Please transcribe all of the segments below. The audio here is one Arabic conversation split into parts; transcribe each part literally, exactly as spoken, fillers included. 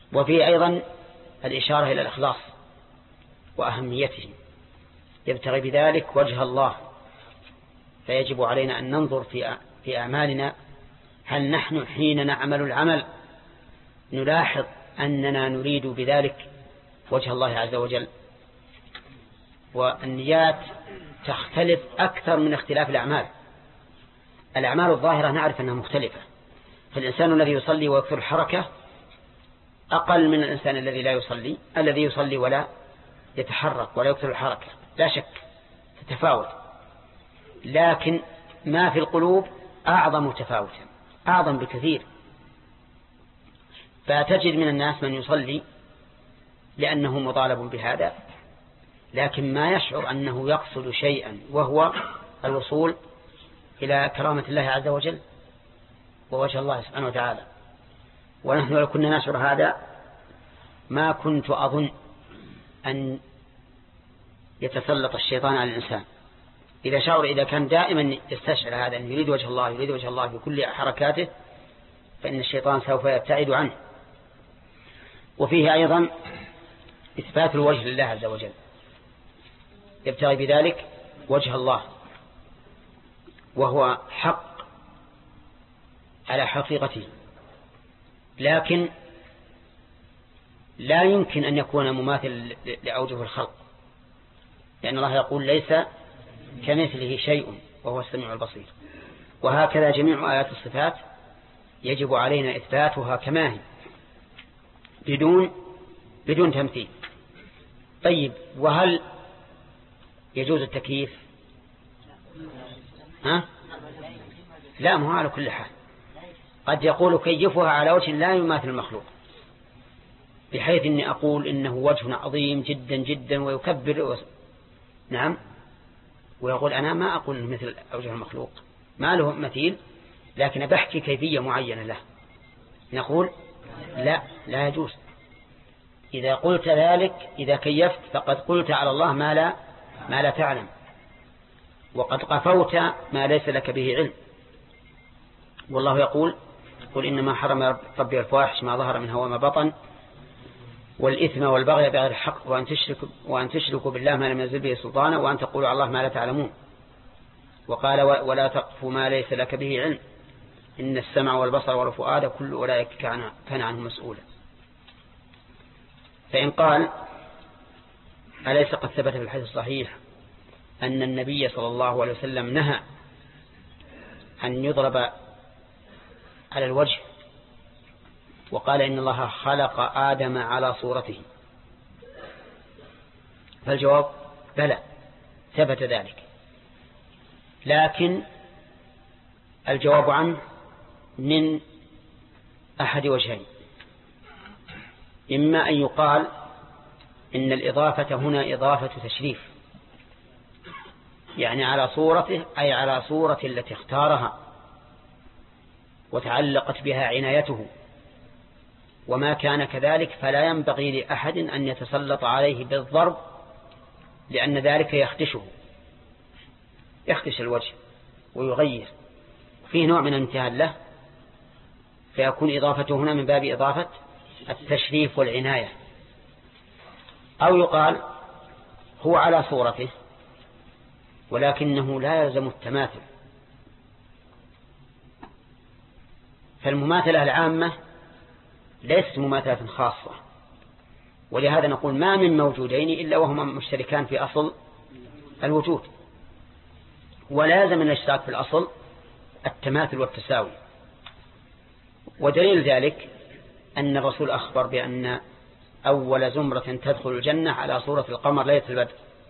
وفيه أيضا الإشارة إلى الإخلاص وأهميته، يبتغي بذلك وجه الله، فيجب علينا أن ننظر في في أعمالنا هل نحن حين نعمل العمل نلاحظ أننا نريد بذلك وجه الله عز وجل. والنيات تختلف أكثر من اختلاف الأعمال. الأعمال الظاهرة نعرف أنها مختلفة، فالإنسان الذي يصلي ويكثر الحركة أقل من الإنسان الذي لا يصلي، الذي يصلي ولا يتحرك ولا يكثر الحركة، لا شك تتفاوت. لكن ما في القلوب أعظم تفاوتا، أعظم بكثير. فتجد من الناس من يصلي لأنه مطالب بهذا، لكن ما يشعر أنه يقصد شيئا وهو الوصول إلى كرامة الله عز وجل ووجه الله سبحانه وتعالى. ونحن لو كنا نشعر هذا ما كنت أظن أن يتسلط الشيطان على الإنسان. إذا شعر إذا كان دائما يستشعر هذا أن يريد وجه الله يريد وجه الله في كل حركاته، فإن الشيطان سوف يبتعد عنه. وفيه أيضا إثبات الوجه لله عز وجل، يبتغي بذلك وجه الله، وهو حق على حقيقته، لكن لا يمكن أن يكون مماثل لأوجه الخلق، لأن الله يقول ليس كمثله شيء وهو السميع البصير. وهكذا جميع آيات الصفات يجب علينا إثباتها كما هي بدون بدون تمثيل. طيب، وهل يجوز التكييف؟ ها؟ لا، مو على كل حال. قد يقول كيفها على وجه لا يماثل المخلوق، بحيث إني أقول إنه وجه عظيم جدا جدا ويكبر و... نعم، ويقول أنا ما أقول مثل أوجه المخلوق، ما له مثيل، لكن بحكي كيفية معينة له. نقول لا، لا يجوز. إذا قلت ذلك، إذا كيفت فقد قلت على الله ما لا ما لا تعلم، وقد قفوت ما ليس لك به علم. والله يقول قل إنما حرم ربي الفواحش ما ظهر منها وما بطن والإثم والبغي بغير الحق وأن تشركوا وأن تشركوا بالله ما لم ينزل به سلطانا وأن تقولوا على الله ما لا تعلمون. وقال ولا تقف ما ليس لك به علم إن السمع والبصر والفؤاد كل أولئك كان عنه مسؤولا. فإن قال أليس قد ثبت في الحديث الصحيح أن النبي صلى الله عليه وسلم نهى أن يضرب على الوجه، وقال إن الله خلق آدم على صورته، فالجواب بلى، ثبت ذلك، لكن الجواب عنه من أحد وجهين: إما أن يقال إن الإضافة هنا إضافة تشريف، يعني على صورته، أي على صورة التي اختارها وتعلقت بها عنايته، وما كان كذلك فلا ينبغي لأحد أن يتسلط عليه بالضرب، لأن ذلك يخدشه يخدش الوجه ويغير، فيه نوع من الامتهان له، فيكون إضافته هنا من باب إضافة التشريف والعناية. أو يقال هو على صورته ولكنه لا يلزم التماثل، فالمماثلة العامة ليست مماثلة خاصة، ولهذا نقول ما من موجودين إلا وهما مشتركان في أصل الوجود، ولازم الاشتراك في الأصل التماثل والتساوي. ودليل ذلك أن الرسول أخبر بأن أول زمرة تدخل الجنة على صورة القمر ليلة البدر،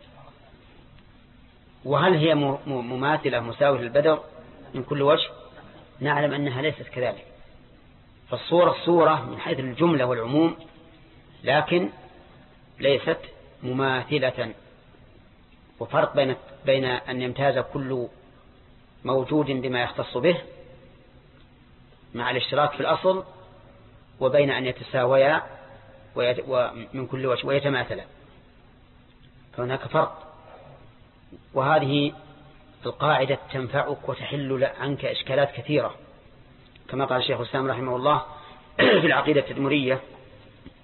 وهل هي مماثلة مساوية للبدر من كل وجه؟ نعلم أنها ليست كذلك، فالصورة الصورة من حيث الجملة والعموم، لكن ليست مماثلة. وفرق بين بين أن يمتاز كل موجود بما يختص به مع الاشتراك في الأصل، وبين أن يتساويا ومن كل وجه ويتماثلا، فهناك فرق. وهذه القاعدة تنفعك وتحل عنك إشكالات كثيرة، كما قال الشيخ الإسلام رحمه الله في العقيدة التدمرية: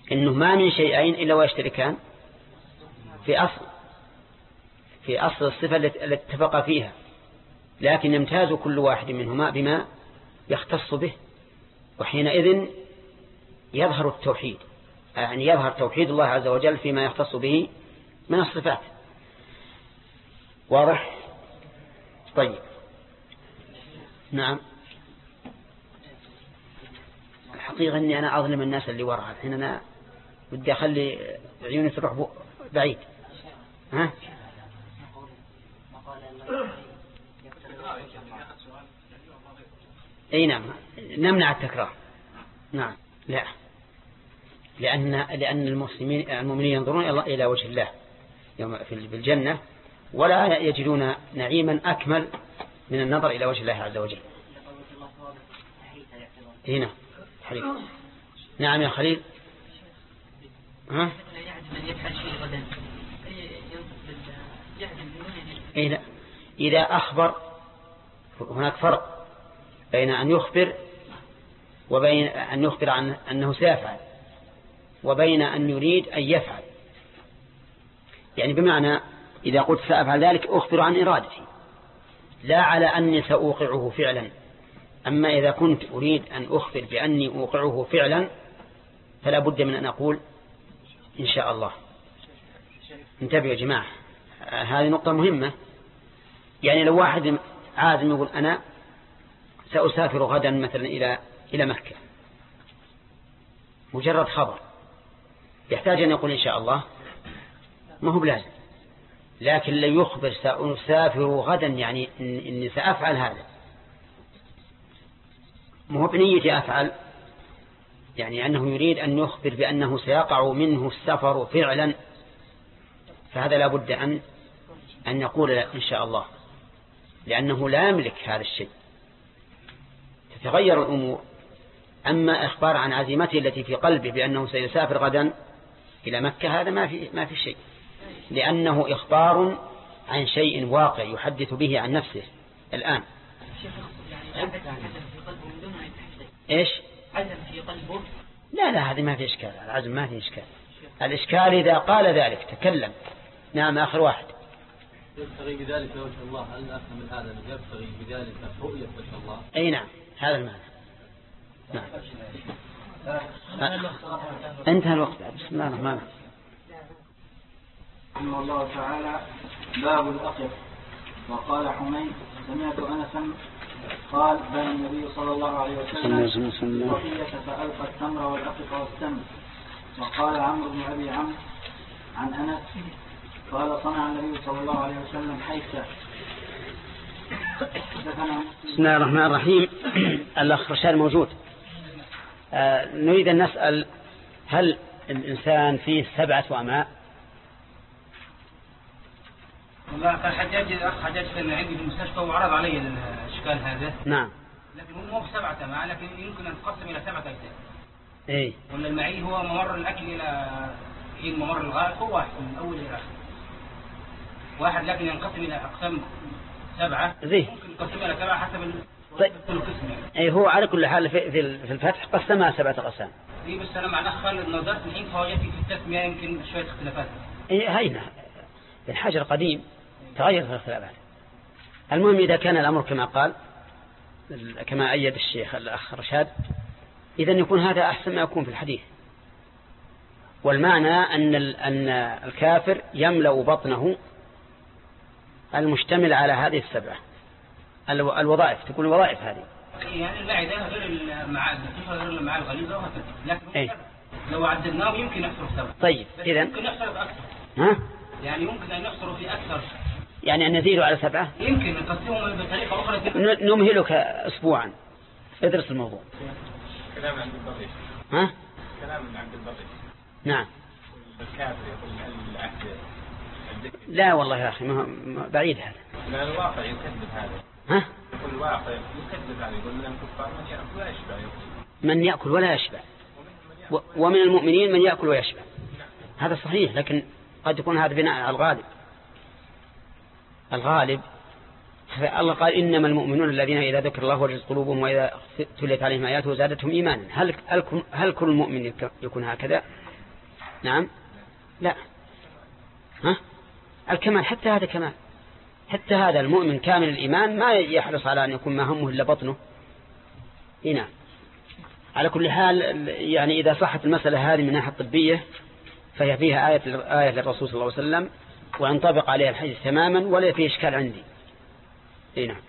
إنه ما من شيئين إلا ويشتركان في أصل في أصل الصفة التي اتفق فيها، لكن يمتاز كل واحد منهما بما يختص به، وحينئذ يظهر التوحيد، يعني يظهر توحيد الله عز وجل فيما يختص به من الصفات. واضح؟ طيب نعم. الحقيقة أني أنا أظلم الناس اللي وراء الحين، أنا بدي أخلي عيوني تروح بعيد. ها؟ أي نعم، نمنع التكرار. نعم لا، لأن لأن المسلمين المؤمنين ينظرون إلى وجه الله يوم في الجنة، ولا يجدون نعيما أكمل من النظر إلى وجه الله عز وجل. هنا حليل. نعم يا خليل. ها؟ إيه لا. إذا أخبر، هناك فرق بين أن يخبر وبين أن يخبر عن أنه سيفعل، وبين أن يريد أن يفعل. يعني بمعنى إذا قلت سأفعل ذلك أخبر عن إرادتي، لا على أني سأوقعه فعلا. أما إذا كنت أريد أن أخبر بأني أوقعه فعلا فلا بد من أن أقول إن شاء الله. انتبهوا يا جماعة، هذه نقطة مهمة. يعني لو واحد عازم يقول أنا سأسافر غدا مثلا إلى إلى مكة، مجرد خبر، يحتاج أن يقول إن شاء الله؟ ما هو بلازم. لكن لو يخبر سأسافر غدا يعني إني سأفعل هذا، ما هو بنية أفعل، يعني أنه يريد أن يخبر بأنه سيقع منه السفر فعلا، فهذا لا بد أن أن يقول إن شاء الله، لأنه لا يملك هذا الشيء، تتغير الأمور. أما إخبار عن عزيمته التي في قلبه بأنه سيسافر غدا إلى مكة، هذا ما في ما في شيء، لأنه إخبار عن شيء واقع يحدث به عن نفسه الآن. إيش؟ عزم في قلبه؟ لا لا، هذه ما في إشكال، العزم ما في إشكال. الإشكال إذا قال ذلك تكلم. نعم آخر واحد. يبتغي بذلك وجه الله، هل أفهم من هذا أنه يبتغي بذلك رؤية وجه الله؟ أي نعم، هذا المعنى. نعم. انتهى الوقت. بسم الله الرحمن الرحيم. رحمه الله تعالى: باب الأقف. وقال حميد: سمعت أنسا قال: بنى النبي صلى الله عليه وسلم وقية فألقى التمر والأقف والتمر. وقال عمرو بن أبي عمرو عن أنس قال: صنع النبي صلى الله عليه وسلم حيث. بسم الله الرحمن الرحيم. الأخ رشاد موجود. آه نريد أن نسأل: هل الإنسان فيه سبعة أمعاء؟ والله كان حجاج الأخ حجاج كان عندي في المستشفى وعرض علي الإشكال هذا. نعم. لكن هو مو بسبعة أمعاء، لكن يمكن أن تقسم إلى سبعة أجزاء. إيه. ولا المعي هو ممر الأكل إلى حين ممر الغائط، هو واحد من أول إلى آخر. واحد، لكن ينقسم إلى أقسام سبعة. زي. ممكن ينقسم إلى سبعة حسب طيب. كل قسم يعني. أي هو على كل حال في في الفتح قسمها سبعة أقسام. إيه، بس أنا مع الأخ خالد نظرت الحين فوجدت في التسمية يمكن شوية اختلافات. إيه هينا. الحجر قديم تغير في الاختلافات. المهم إذا كان الأمر كما قال، كما أيد الشيخ الأخ رشاد، إذا يكون هذا أحسن ما يكون في الحديث. والمعنى أن أن الكافر يملأ بطنه المشتمل على هذه السبعة الوظائف، تكون الوظائف هذه. يعني المعدة غير المعاد غير المعاد الغليظة وهكذا. لكن أي. لو عددناه يمكن يحصل سبعة. طيب إذا يمكن يحصل أكثر. ها؟ يعني يمكن أن يحصل في أكثر. يعني أن نزيد على سبعة. يمكن نقسمهم بطريقة أخرى. نمهلك أسبوعا ادرس الموضوع. كلام عند الضريح. ها؟ كلام عند الضريح. نعم. الكافر يقول العهد. لا والله يا أخي ما بعيد هذا. لا، الواقع يكذب هذا. ها؟ يقول الواقع يكذب هذا، يقول من الكفار من يأكل ولا يشبع. من يأكل ولا يشبع، ومن المؤمنين من يأكل ويشبع. هذا صحيح، لكن قد يكون هذا بناء على الغالب. الغالب الله قال: إنما المؤمنون الذين إذا ذكر الله وجلت قلوبهم وإذا تليت عليهم آياته زادتهم إيمانا. هل هل كل مؤمن يكون هكذا؟ نعم لا ها الكمال حتى هذا كمال، حتى هذا المؤمن كامل الإيمان ما يحرص على أن يكون ما همه إلا بطنه. نعم. على كل حال يعني إذا صحت المسألة هذه من ناحية طبية فهي فيها آية آية للرسول صلى الله عليه وسلم وينطبق عليها الحديث تماما ولا فيه إشكال عندي. نعم.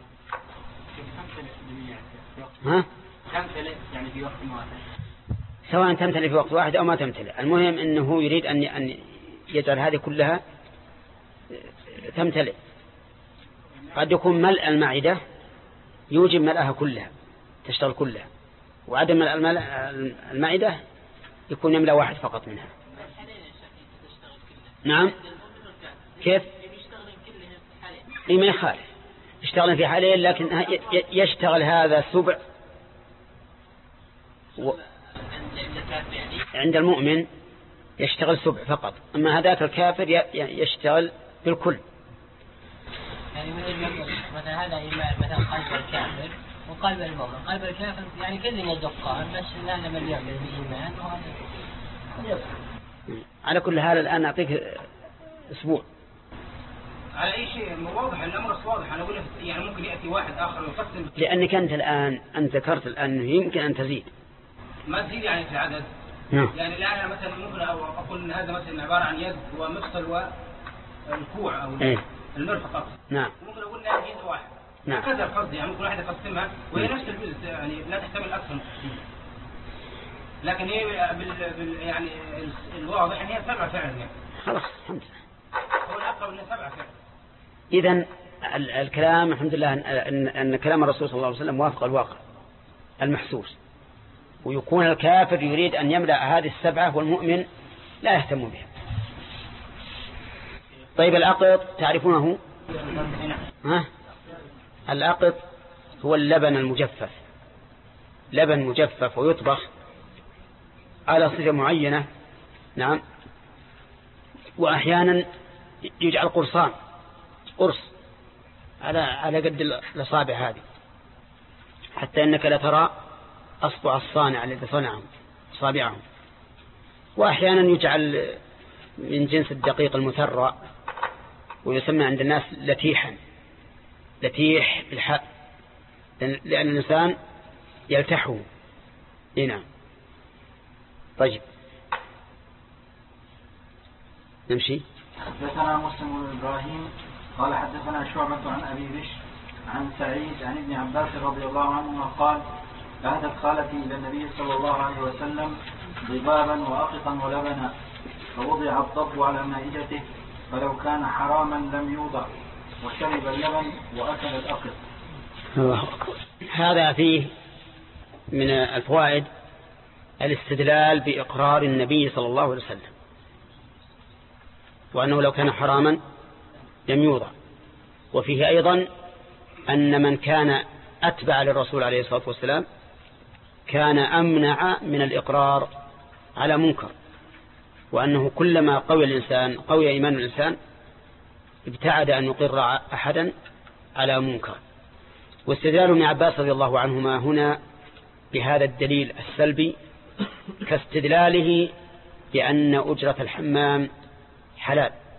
ها؟ تمتلئ يعني في وقت واحد، سواء تمتلئ في وقت واحد أو ما تمتلئ، المهم أنه يريد أن أن يجعل هذه كلها تمتلئ. قد يكون ملء المعدة يوجب ملأها كلها تشتغل كلها، وعدم ملء المعدة يكون يملأ واحد فقط منها. نعم. كيف؟ إيه ما يخالف يشتغل في حالين، لكن يشتغل هذا سبع و... عند المؤمن يشتغل سبع فقط، أما هذاك الكافر يشتغل بالكل. يعني مثلا هذا مثلا قلب الكافر وقلب المؤمن، قلب الكافر يعني كلنا دقان بس لا من يعمل بالإيمان وهذا. على كل حال الآن أعطيك أسبوع على أي شيء واضح، الأمر واضح. أنا أقول يعني ممكن يأتي واحد آخر ويقسم، لأنك أنت الآن أنت ذكرت الآن أنه يمكن أن تزيد ما تزيد يعني في العدد. نعم. يعني الآن أنا مثلا ممكن أقول أن هذا مثلا عبارة عن يد ومفصل والكوع أو إيه؟ المرفق فقط. نعم. ممكن أقول أنها جزء واحد. نعم. هذا القصد، يعني ممكن واحد يقسمها وهي نفس الجزء، يعني لا تحتمل أكثر من تقسيم. لكن هي بال... بال... يعني الواضح أن هي سبعة فعلا يعني. خلاص الحمد لله. هو الأقرب أنها سبعة فعلا. إذن الكلام الحمد لله أن, أن كلام الرسول صلى الله عليه وسلم وافق الواقع المحسوس، ويكون الكافر يريد أن يملأ هذه السبعة والمؤمن لا يهتم بها. طيب العقط تعرفونه؟ ها؟ العقط هو اللبن المجفف، لبن مجفف ويطبخ على صفة معينة. نعم. وأحيانا يجعل قرصان، قرص على على قد الأصابع هذه، حتى إنك لا ترى أصبع الصانع الذي صنعهم أصابعهم. وأحيانا يجعل من جنس الدقيق المثرى ويسمى عند الناس لتيحا، لتيح بالحاء، لأن الإنسان يلتحه. نعم. طيب نمشي. حدثنا مسلم بن إبراهيم قال حدثنا شعبة عن أبي بشر عن سعيد عن ابن عباس رضي الله عنهما قال أهدت خالتي إلى النبي صلى الله عليه وسلم ضبابا وأقطا ولبنا، فوضع الضب على مائدته فلو كان حراما لم يوضع، وشرب اللبن وأكل الأقط. الله أكبر. هذا فيه من الفوائد الاستدلال بإقرار النبي صلى الله عليه وسلم، وأنه لو كان حراما لم يوضع. وفيه أيضا أن من كان أتبع للرسول عليه الصلاة والسلام كان أمنع من الإقرار على منكر، وأنه كلما قوي الإنسان قوي إيمان الإنسان ابتعد أن يقر أحدا على منكر. واستدلال ابن عباس رضي الله عنهما هنا بهذا الدليل السلبي كاستدلاله بأن أجرة الحمام حلال،